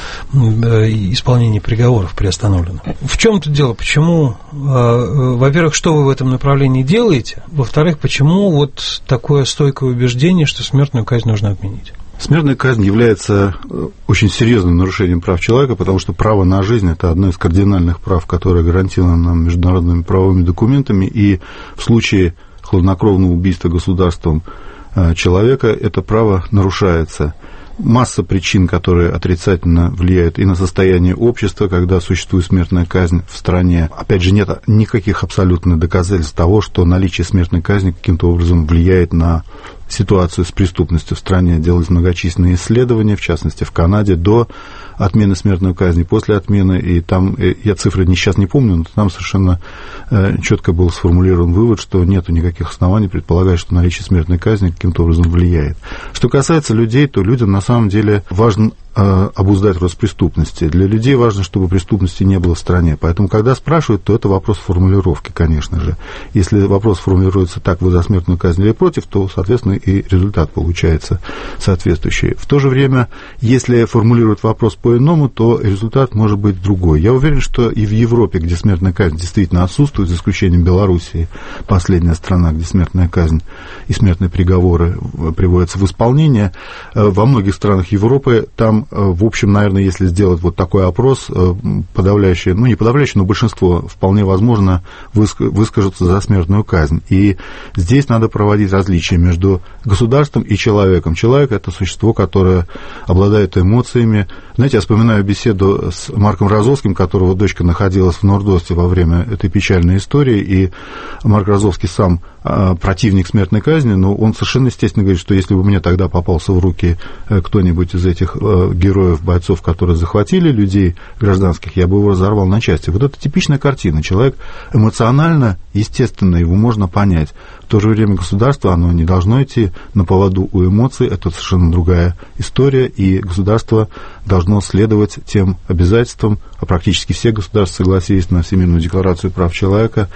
исполнение приговоров приостановлено. В чем тут дело? Почему, во-первых, что вы в этом направлении делаете? Во-вторых, почему вот такое стойкое убеждение, что смертную казнь нужно отменить? Смертная казнь является очень серьезным нарушением прав человека, потому что право на жизнь – это одно из кардинальных прав, которое гарантировано нам международными правовыми документами, и в случае хладнокровного убийства государством человека это право нарушается. Масса причин, которые отрицательно влияют и на состояние общества, когда существует смертная казнь в стране. Опять же, нет никаких абсолютных доказательств того, что наличие смертной казни каким-то образом влияет на ситуацию с преступностью в стране. Делались многочисленные исследования, в частности, в Канаде, до отмены смертной казни, после отмены, и там, я цифры сейчас не помню, но там совершенно четко был сформулирован вывод, что нет никаких оснований предполагать, что наличие смертной казни каким-то образом влияет. Что касается людей, то людям на самом деле важно обуздать рост преступности. Для людей важно, чтобы преступности не было в стране. Поэтому, когда спрашивают, то это вопрос формулировки, конечно же. Если вопрос формулируется так, вы за смертную казнь или против, то, соответственно, и результат получается соответствующий. В то же время, если формулируют вопрос по-иному, то результат может быть другой. Я уверен, что и в Европе, где смертная казнь действительно отсутствует, за исключением Белоруссии, последняя страна, где смертная казнь и смертные приговоры приводятся в исполнение, во многих странах Европы там, в общем, наверное, если сделать вот такой опрос, подавляющее, ну не подавляющее, но большинство вполне возможно выскажутся за смертную казнь. И здесь надо проводить различия между государством и человеком. Человек – это существо, которое обладает эмоциями. Знаете, я вспоминаю беседу с Марком Розовским, которого дочка находилась в Нордосте во время этой печальной истории, и Марк Розовский сам противник смертной казни, но он совершенно естественно говорит, что если бы мне тогда попался в руки кто-нибудь из этих героев, бойцов, которые захватили людей гражданских, я бы его разорвал на части. Вот это типичная картина. Человек эмоционально, естественно, его можно понять. В то же время государство, оно не должно идти на поводу у эмоций, это совершенно другая история, и государство должно следовать тем обязательствам, а практически все государства согласились на Всемирную декларацию прав человека,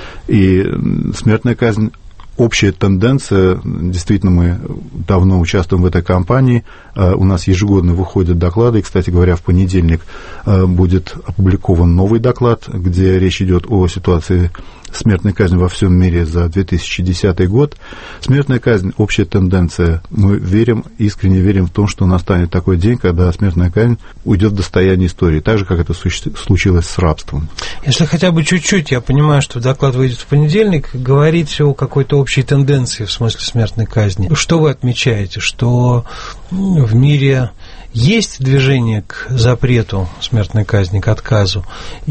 и смертная казнь – общая тенденция. Действительно, мы давно участвуем в этой кампании. У нас ежегодно выходят доклады. И, кстати говоря, в понедельник будет опубликован новый доклад, где речь идет о ситуации смертной казни во всем мире за 2010 год. Смертная казнь – общая тенденция. Мы верим, искренне верим в том, что настанет такой день, когда смертная казнь уйдет в достояние истории, так же, как это случилось с рабством. Если хотя бы чуть-чуть, я понимаю, что доклад выйдет в понедельник, говорить о какой-то общей тенденции в смысле смертной казни. Что вы отмечаете? Что в мире есть движение к запрету смертной казни, к отказу?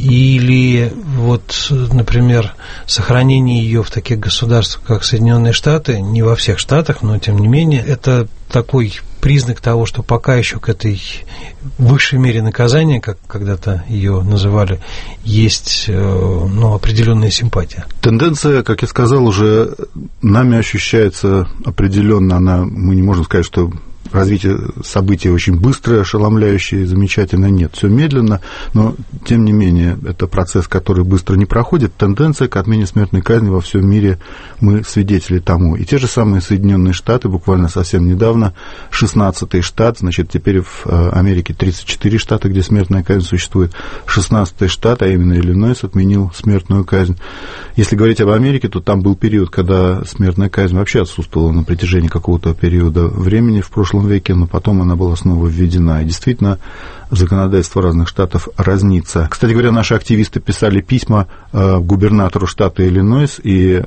Или вот, например, сохранение ее в таких государствах, как Соединенные Штаты, не во всех штатах, но тем не менее, это такой признак того, что пока еще к этой высшей мере наказания, как когда-то ее называли, есть определенная симпатия? Тенденция, как я сказал, уже нами ощущается определенно. Мы не можем сказать, что развитие событий очень быстрое, ошеломляющее, замечательное. Нет, все медленно, но, тем не менее, это процесс, который быстро не проходит. Тенденция к отмене смертной казни во всем мире, мы свидетели тому. И те же самые Соединенные Штаты, буквально совсем недавно, 16-й штат, значит, теперь в Америке 34 штата, где смертная казнь существует, 16-й штат, а именно Иллинойс, отменил смертную казнь. Если говорить об Америке, то там был период, когда смертная казнь вообще отсутствовала на протяжении какого-то периода времени в прошлом веке, но потом она была снова введена. И действительно, законодательство разных штатов разнится. Кстати говоря, наши активисты писали письма губернатору штата Иллинойс, и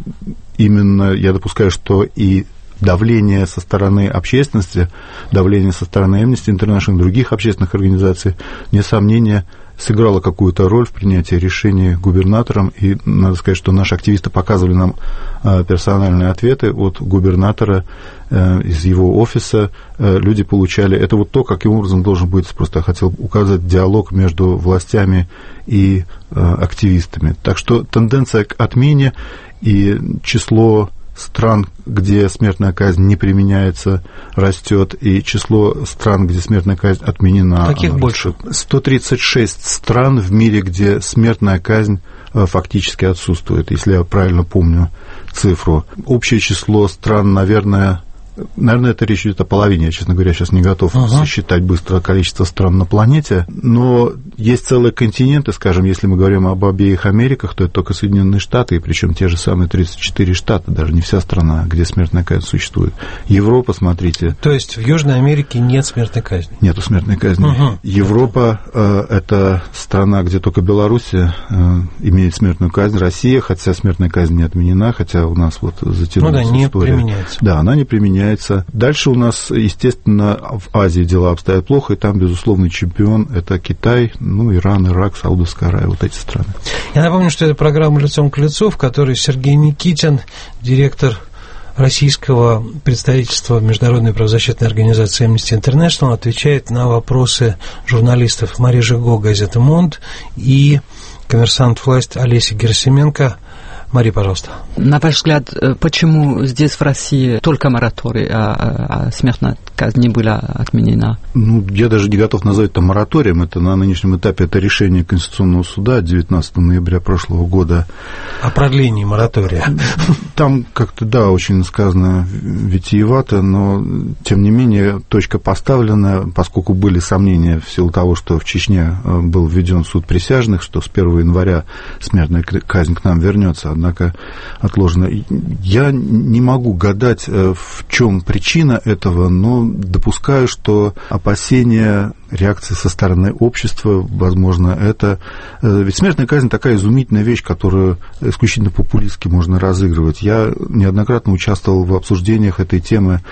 именно я допускаю, что и давление со стороны общественности, давление со стороны Amnesty International и других общественных организаций, вне сомнения, сыграло какую-то роль в принятии решения губернатором, и надо сказать, что наши активисты показывали нам персональные ответы от губернатора из его офиса, люди получали. Это вот то, каким образом должен быть, просто я хотел указать, диалог между властями и активистами. Так что тенденция к отмене и число стран, где смертная казнь не применяется, растет, и число стран, где смертная казнь отменена. Каких больше? 136 стран в мире, где смертная казнь фактически отсутствует, если я правильно помню цифру. Общее число стран, наверное, это речь идет о половине. Я, честно говоря, сейчас не готов сосчитать быстро количество стран на планете. Но есть целые континенты, скажем, если мы говорим об обеих Америках, то это только Соединенные Штаты, и причем те же самые 34 штата, даже не вся страна, где смертная казнь существует. Европа, смотрите. То есть в Южной Америке нет смертной казни? Нету смертной казни. Европа это страна, где только Белоруссия имеет смертную казнь. Россия, хотя смертная казнь не отменена, хотя у нас вот затянулась история. Не применяется. Да, она не применяется. Дальше у нас, естественно, в Азии дела обстоят плохо, и там, безусловный чемпион – это Китай, Иран, Ирак, Саудовская Аравия, вот эти страны. Я напомню, что это программа «Лицом к лицу», в которой Сергей Никитин, директор российского представительства Международной правозащитной организации Amnesty International, отвечает на вопросы журналистов Марии Жиго, газеты «Монд», и коммерсант власть Олеся Герасименко. Мария, пожалуйста. На ваш взгляд, почему здесь в России только мораторий, а смертная казнь не была отменена? Я даже не готов назвать это мораторием. Это на нынешнем этапе это решение Конституционного суда 19 ноября прошлого года. О продлении моратория. Там как-то, да, очень сказано витиевато, но, тем не менее, точка поставлена, поскольку были сомнения в силу того, что в Чечне был введен суд присяжных, что с 1 января смертная казнь к нам вернется, однако отложено. Я не могу гадать, в чем причина этого, но допускаю, что опасения, реакции со стороны общества, возможно, это... Ведь смертная казнь такая изумительная вещь, которую исключительно популистски можно разыгрывать. Я неоднократно участвовал в обсуждениях этой темы,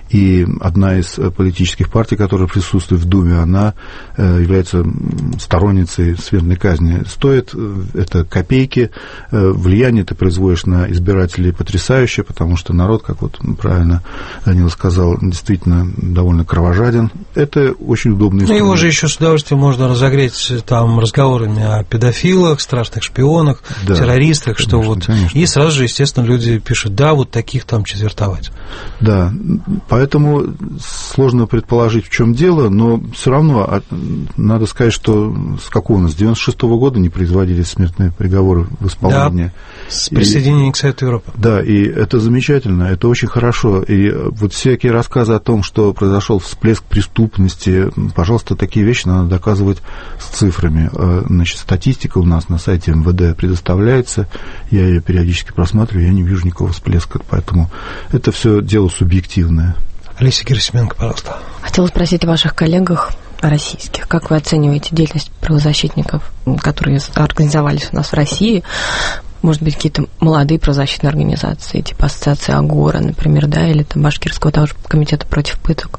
и одна из политических партий, которая присутствует в Думе, она является сторонницей смертной казни. Стоит это копейки, влияние ты производишь на избирателей потрясающее, потому что народ, как вот правильно Данила сказал, действительно довольно кровожаден. Это очень удобный инструмент. Его же еще с удовольствием можно разогреть там разговорами о педофилах, страшных шпионах, да, террористах, конечно, что вот. Конечно. И сразу же, естественно, люди пишут, да, вот таких там четвертовать. Да, поэтому сложно предположить, в чем дело, но все равно надо сказать, что с какого у нас, с 96-го года не производились смертные приговоры в исполнении. Да, с присоединением к Совету Европы. Да, и это замечательно, это очень хорошо. И вот всякие рассказы о том, что произошел всплеск преступности, пожалуйста, такие вещи надо доказывать с цифрами. Значит, статистика у нас на сайте МВД предоставляется, я ее периодически просматриваю, я не вижу никакого всплеска, поэтому это все дело субъективное. Олеся Герасименко, пожалуйста. Хотела спросить о ваших коллегах российских. Как вы оцениваете деятельность правозащитников, которые организовались у нас в России? Может быть, какие-то молодые правозащитные организации, типа ассоциации Агора, например, да, или там Башкирского того же комитета против пыток.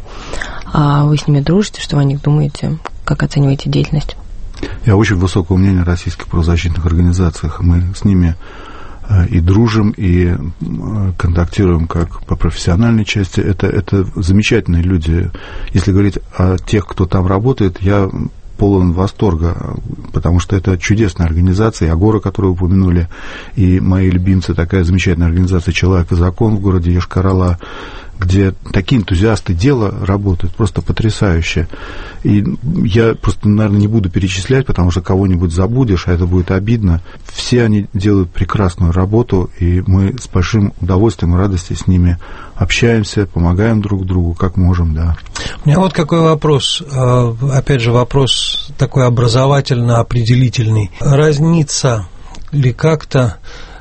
А вы с ними дружите? Что вы о них думаете? Как оцениваете деятельность? Я очень высокого мнения о российских правозащитных организациях. Мы с ними и дружим, и контактируем как по профессиональной части. Это замечательные люди. Если говорить о тех, кто там работает, я полон восторга, потому что это чудесная организация, и Агора, которую вы упомянули, и мои любимцы, такая замечательная организация «Человек и закон» в городе Йошкар-Ола, где такие энтузиасты дела работают, просто потрясающе. И я просто, наверное, не буду перечислять, потому что кого-нибудь забудешь, а это будет обидно. Все они делают прекрасную работу, и мы с большим удовольствием и радостью с ними общаемся, помогаем друг другу, как можем, да. У меня вот какой вопрос, опять же, вопрос такой образовательно-определительный. Разнится ли как-то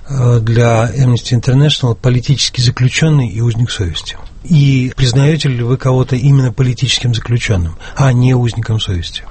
для Amnesty International политический заключенный и узник совести? И признаете ли вы кого-то именно политическим заключенным, а не узником совести?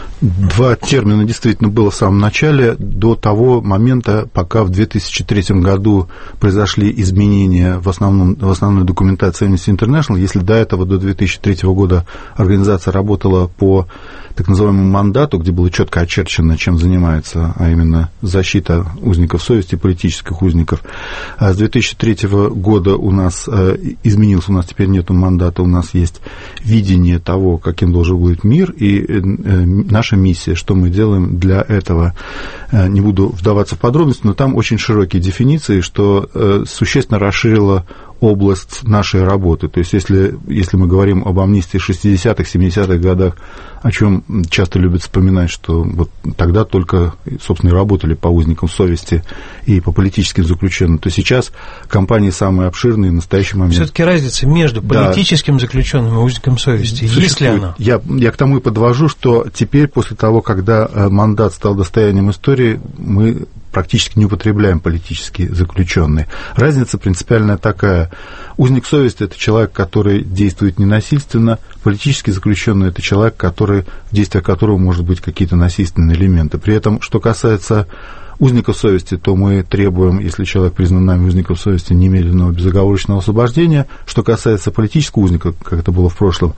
Два термина действительно было в самом начале, до того момента, пока в 2003 году произошли изменения в основной документации Amnesty International. Если до этого, до 2003 года, организация работала по так называемому мандату, где было четко очерчено, чем занимается, а именно защита узников совести, политических узников. А с 2003 года у нас изменился, у нас теперь нет мандата, у нас есть видение того, каким должен быть мир, и наша миссия, что мы делаем для этого. Не буду вдаваться в подробности, но там очень широкие дефиниции, что существенно расширило область нашей работы. То есть, если мы говорим об амнистии 60-х, 70-х годах, о чем часто любят вспоминать, что вот тогда только, собственно, и работали по узникам совести и по политическим заключенным, то сейчас компании самые обширные в настоящий момент. Все-таки разница между политическим заключенным и узником совести, есть ли она? Я к тому и подвожу, что теперь, после того, когда мандат стал достоянием истории, мы практически не употребляем политические заключенные. Разница принципиальная такая. Узник совести – это человек, который действует ненасильственно, политически заключенный – это человек, в действиях которого может быть какие-то насильственные элементы. При этом, что касается узников совести, то мы требуем, если человек признан нами узником совести, немедленного безоговорочного освобождения. Что касается политического узника, как это было в прошлом,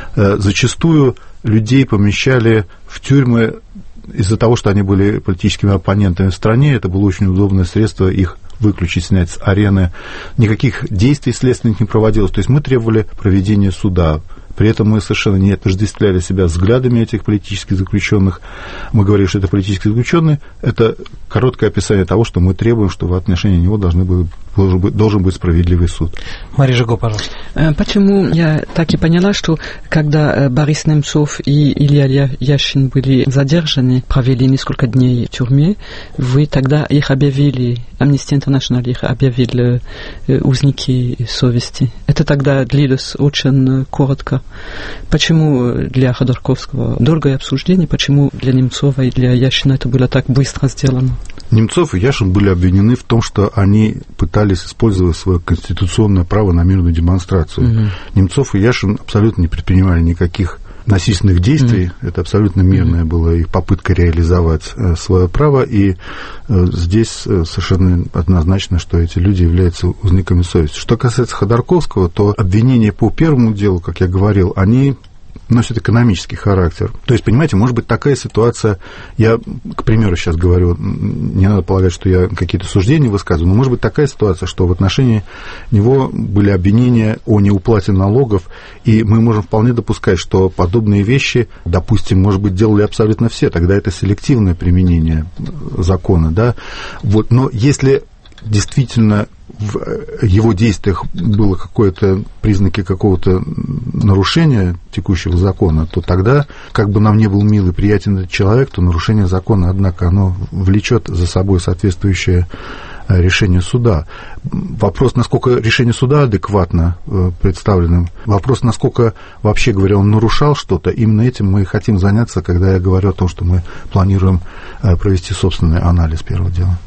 зачастую людей помещали в тюрьмы из-за того, что они были политическими оппонентами в стране. Это было очень удобное средство их выключить, снять с арены. Никаких действий следственных не проводилось. То есть мы требовали проведения суда. При этом мы совершенно не отождествляли себя взглядами этих политических заключенных. Мы говорили, что это политические заключенные. Это короткое описание того, что мы требуем, что в отношении него должен быть справедливый суд. Мария Жиго, пожалуйста. Почему я так и поняла, что когда Борис Немцов и Илья Яшин были задержаны, провели несколько дней в тюрьме, вы тогда их объявили, Amnesty International их объявили узники совести. Это тогда длилось очень коротко. Почему для Ходорковского долгое обсуждение, почему для Немцова и для Яшина это было так быстро сделано? Немцов и Яшин были обвинены в том, что они пытались использовать свое конституционное право на мирную демонстрацию. Немцов и Яшин абсолютно не предпринимали никаких насильственных действий. Это абсолютно мирная была их попытка реализовать свое право. И здесь совершенно однозначно, что эти люди являются узниками совести. Что касается Ходорковского, то обвинения по первому делу, как я говорил, они носит экономический характер. То есть, понимаете, может быть такая ситуация, я, к примеру, сейчас говорю, не надо полагать, что я какие-то суждения высказываю, но может быть такая ситуация, что в отношении него были обвинения о неуплате налогов, и мы можем вполне допускать, что подобные вещи, допустим, может быть, делали абсолютно все, тогда это селективное применение закона, да, вот, но если действительно в его действиях было какое-то признаки какого-то нарушения текущего закона, то тогда, как бы нам не был мил и приятен этот человек, то нарушение закона, однако, оно влечет за собой соответствующее решение суда. Вопрос, насколько решение суда адекватно представленным, вопрос, насколько, вообще говоря, он нарушал что-то, именно этим мы и хотим заняться, когда я говорю о том, что мы планируем провести собственный анализ первого дела.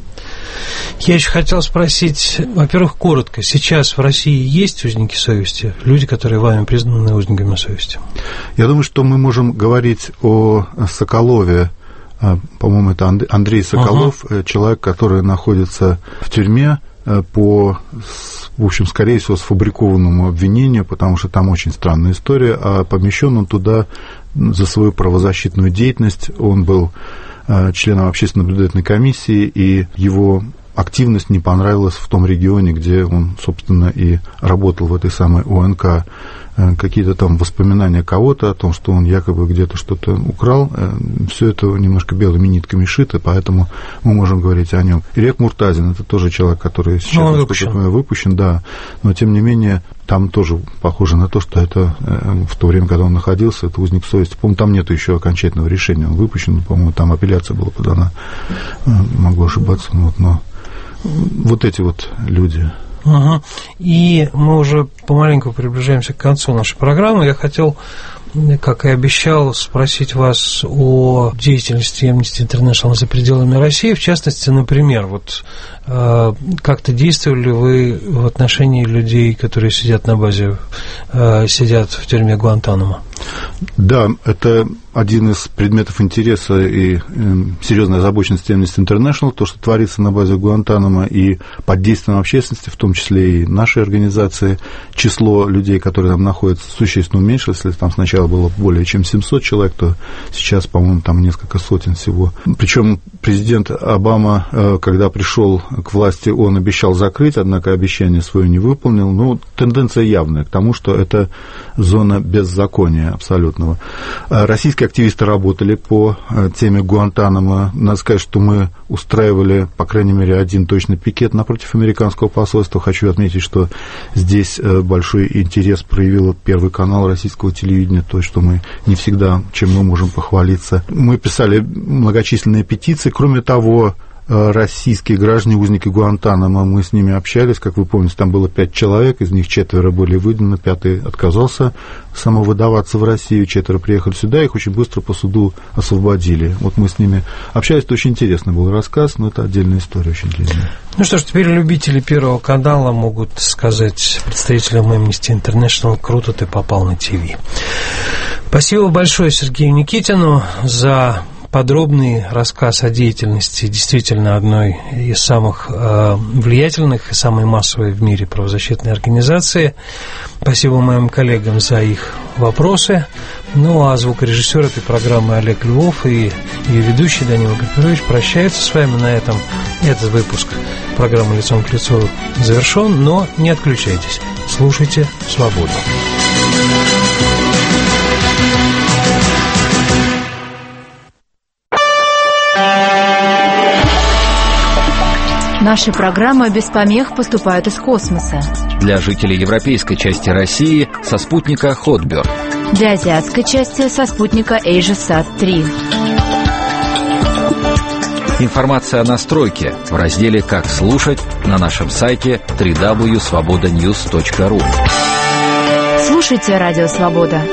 Я еще хотел спросить, во-первых, коротко, сейчас в России есть узники совести, люди, которые вами признаны узниками совести? Я думаю, что мы можем говорить о Соколове, по-моему, это Андрей Соколов, человек, который находится в тюрьме по, в общем, скорее всего, сфабрикованному обвинению, потому что там очень странная история, а помещен он туда за свою правозащитную деятельность, он был членом общественно-наблюдательной комиссии, и его активность не понравилась в том регионе, где он, собственно, и работал в этой самой ОНК. Какие-то там воспоминания кого-то о том, что он якобы где-то что-то украл, все это немножко белыми нитками шито, поэтому мы можем говорить о нем. Ирек Муртазин, это тоже человек, который сейчас выпущен, да, но тем не менее там тоже похоже на то, что это в то время, когда он находился, это узник совести. По-моему, там нет еще окончательного решения, он выпущен, по-моему, там апелляция была подана, могу ошибаться, но вот эти вот люди. Ага. И мы уже помаленьку приближаемся к концу нашей программы. Я хотел, как и обещал, спросить вас о деятельности Amnesty International за пределами России. В частности, например, вот как-то действовали вы в отношении людей, которые сидят на базе, сидят в тюрьме Гуантанамо? Да, это один из предметов интереса и серьезной озабоченности Amnesty International, то, что творится на базе Гуантанамо, и под действием общественности, в том числе и нашей организации, число людей, которые там находятся, существенно уменьшилось. Если там сначала было более чем 700 человек, то сейчас, по-моему, там несколько сотен всего. Причем президент Обама, когда пришел к власти, он обещал закрыть, однако обещание свое не выполнил. Ну, тенденция явная к тому, что это зона беззакония абсолютного. Российские активисты работали по теме Гуантанамо. Надо сказать, что мы устраивали, по крайней мере, один точный пикет напротив американского посольства. Хочу отметить, что здесь большой интерес проявил Первый канал российского телевидения, то, что мы не всегда, чем мы можем похвалиться. Мы писали многочисленные петиции. Кроме того, российские граждане, узники Гуантанамо, мы с ними общались, как вы помните, там было 5 человек, из них 4 были выданы, 5-й отказался самовыдаваться в Россию, 4 приехали сюда, их очень быстро по суду освободили. Вот мы с ними общались, это очень интересный был рассказ, но это отдельная история, очень длинная. Ну что ж, теперь любители Первого канала могут сказать представителям Amnesty International: круто ты попал на ТВ. Спасибо большое Сергею Никитину за подробный рассказ о деятельности действительно одной из самых влиятельных и самой массовой в мире правозащитной организации. Спасибо моим коллегам за их вопросы. Ну, а звукорежиссер этой программы Олег Львов и ее ведущий Данила Гапирович прощаются с вами на этом. Этот выпуск программы «Лицом к лицу» завершен, но не отключайтесь. Слушайте «Свободу». Наши программы без помех поступают из космоса. Для жителей европейской части России со спутника Hotbird. Для азиатской части со спутника AsiaSat-3. Информация о настройке в разделе «Как слушать» на нашем сайте www.svobodanews.ru. Слушайте Радио Свобода.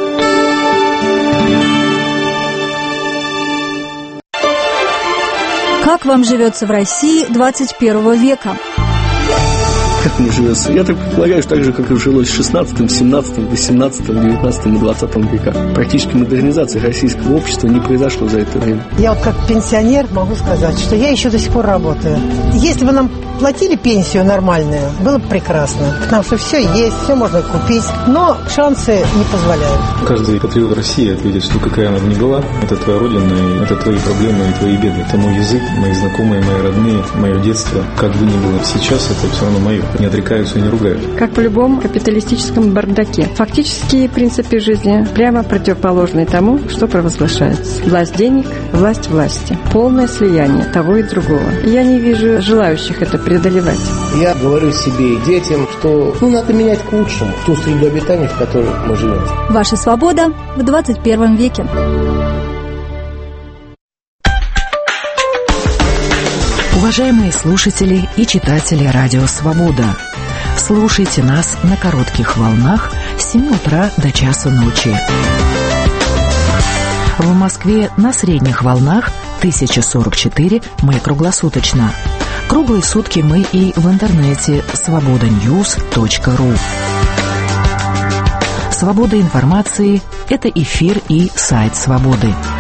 Как вам живется в России 21 века? Как мне живется? Я так предполагаю, что так же, как и жилось в 16, 17, 18, 19 и 20 веках. Практически модернизация российского общества не произошло за это время. Я вот как пенсионер могу сказать, что я еще до сих пор работаю. Если бы нам платили пенсию нормальную, было бы прекрасно. Потому что все есть, все можно купить, но шансы не позволяют. Каждый патриот России ответит, что какая она бы ни была, это твоя родина, и это твои проблемы и твои беды. Это мой язык, мои знакомые, мои родные, мое детство. Как бы ни было сейчас, это все равно мое. Не отрекаются и не ругают. Как в любом капиталистическом бардаке. Фактические принципы жизни прямо противоположны тому, что провозглашается. Власть денег, власть власти. Полное слияние того и другого. Я не вижу желающих это преодолевать. Я говорю себе и детям, что надо менять к лучшему ту среду обитания, в которой мы живем. Ваша свобода в 21 веке. Уважаемые слушатели и читатели Радио Свобода, слушайте нас на коротких волнах с 7 утра до часу ночи. В Москве на средних волнах 1044 мы круглосуточно. Круглые сутки мы и в интернете svobodanews.ru. Свобода информации – это эфир и сайт Свободы.